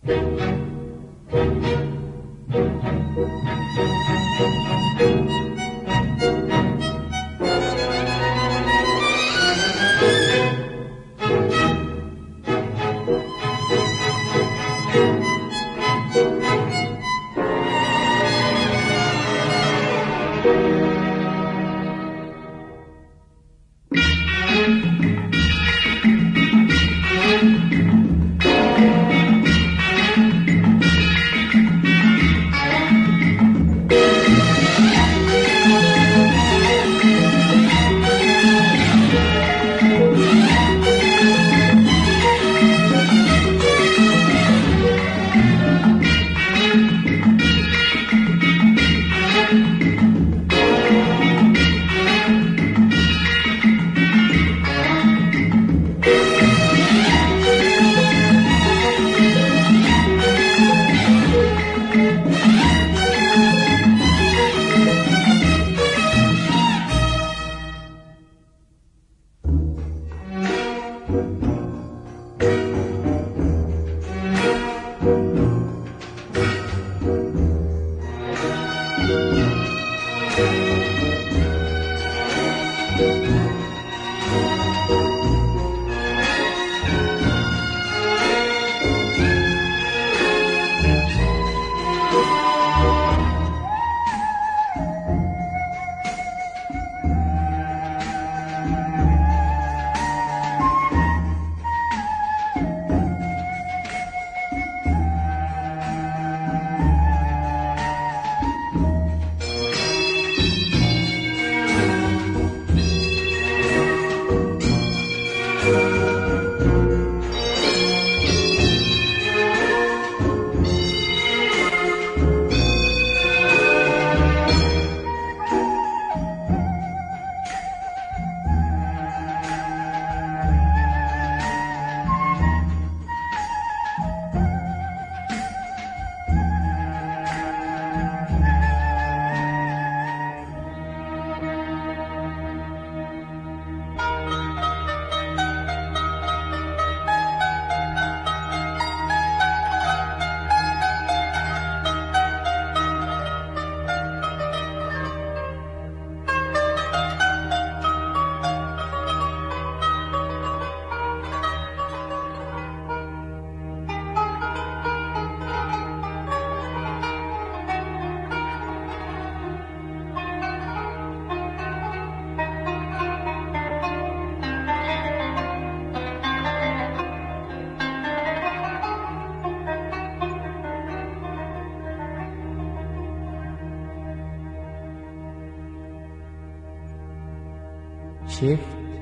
شفت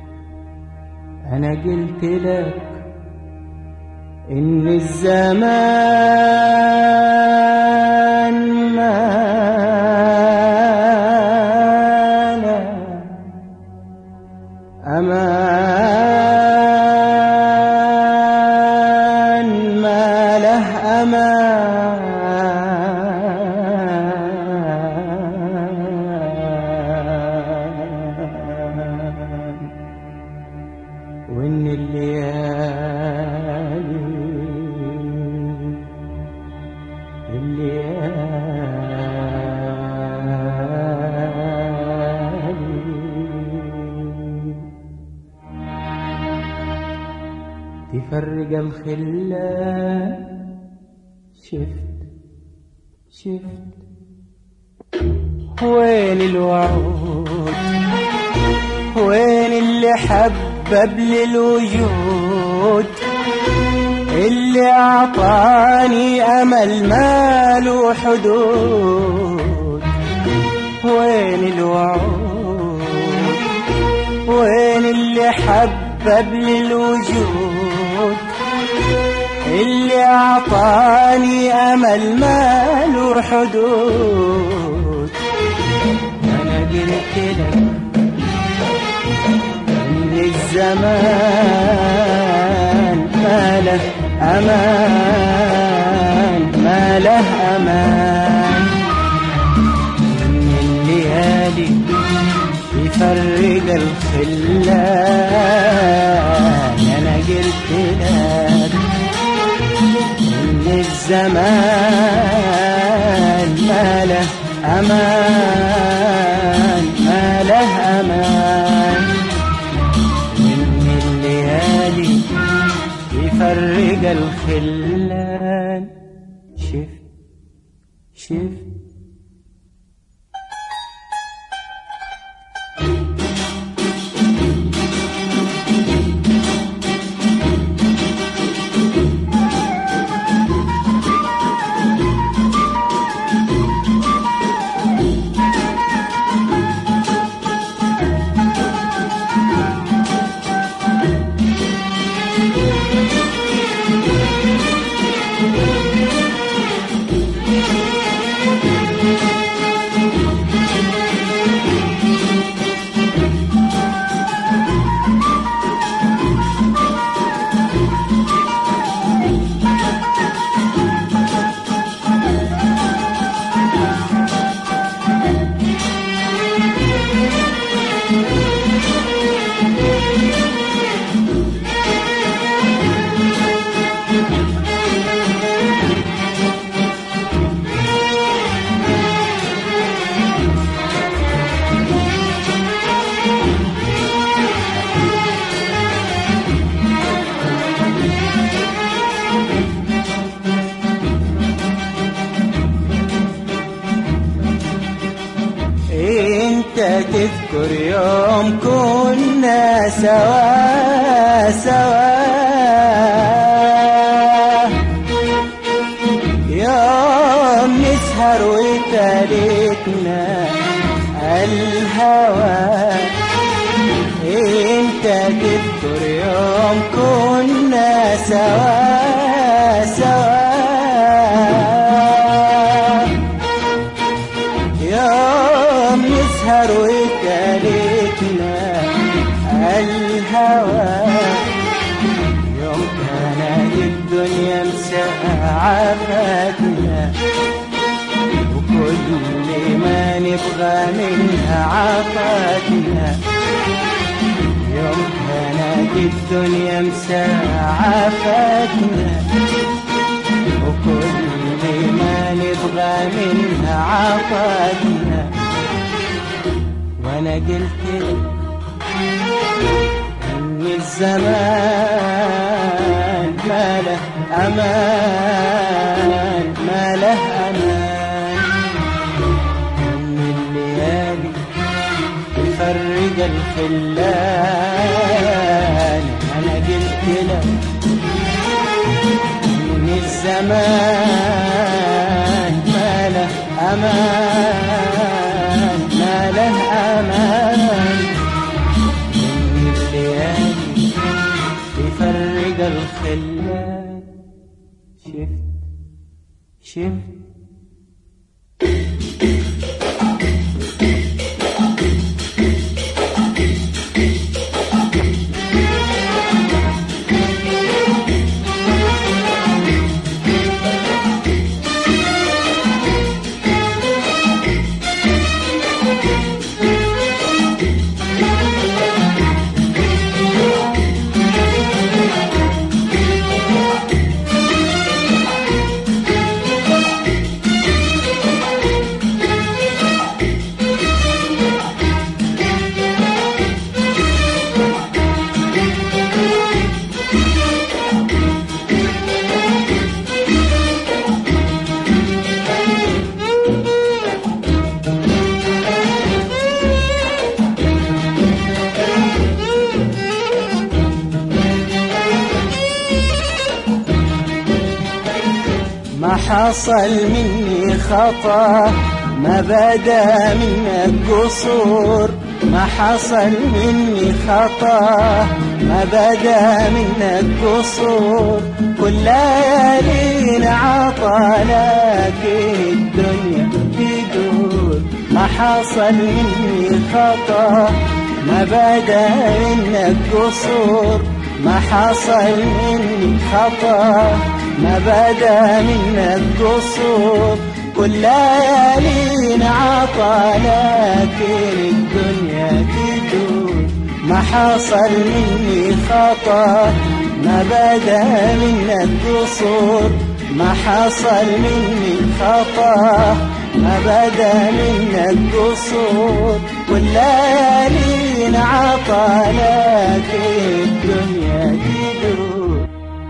أنا قلت لك إن الزمان مانا أمان ما له أمان وإن تفرق الخلان. شفت وين الوعود، وين اللي حبب للوجود، اللي أعطاني أمل ما له حدود. وين الوعود، وين اللي حبب للوجود، اللي أعطاني أمل ما له حدود. أنا قلت لك إن الزمان ما له أمان، ما له أمان. إن الليالي يفرق الخلان. أنا قلت لك إن الزمان ما له أمان، ما له أمان، وإن الليالي يفرق الخلان. شف تذكر يوم كنا سوا سوا، يوم نسهر وتالتنا الهوى. انت تذكر يوم كنا سوا سوا، يوم نسهر وتالتنا الهوى، يوم كانت الدنيا مساعفتنا وكل ما نبغى منها عطتنا. يوم كانت الدنيا مساعفتنا وكل ما نبغى منها عطتنا. وانا قلت ان الزمان ما له امان، ما له امان، ان الليالي تفرق الخلان. انا قلت لك ان الزمان ما له امان، ما له امان، ان الليالي تفرق الخلان. شفت ما حصل مني خطأ، ما بدا منك قصور. ما حصل مني خطأ، ما بدا منك قصور. كل ليالينا عطا لكن الدنيا تدور. ما حصل مني خطأ، ما بدا منك قصور. ما حصل مني خطأ، ما بدا منك قصور. كل ليالينا عطا لكن الدنيا تدور. ما حصل مني خطأ، ما بدا منك قصور. ما حصل مني خطأ ما بدا منك قصور والليالي انعطى لك الدنيا تدور.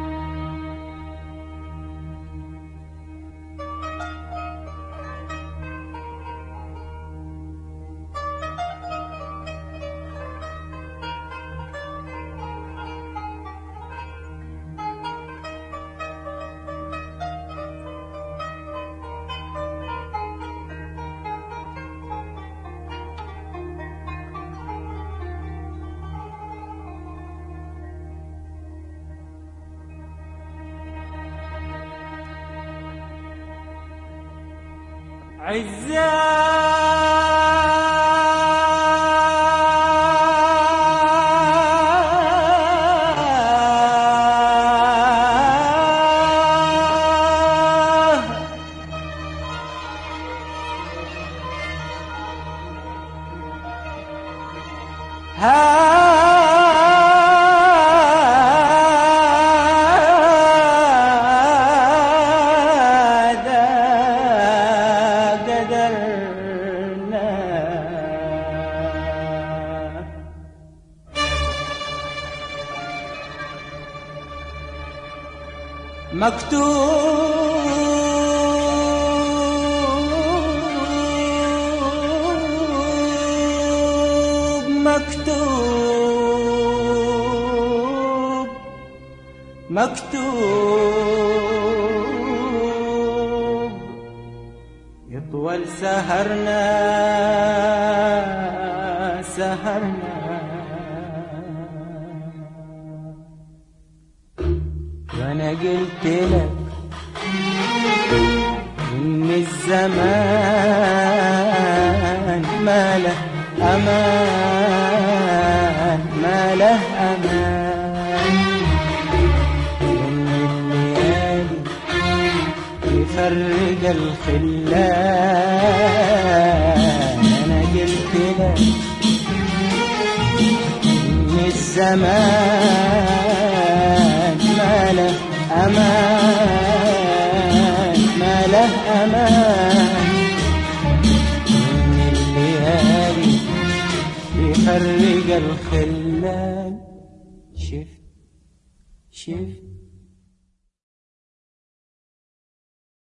مكتوب يطول سهرنا وانا قلت لك ان الزمان ما له امان ما له امان، ان الليالي يفرق الخلان. انا قلت لك ان الزمان ما له امان ما له امان، ان الليالي يفرق الخلان. شفت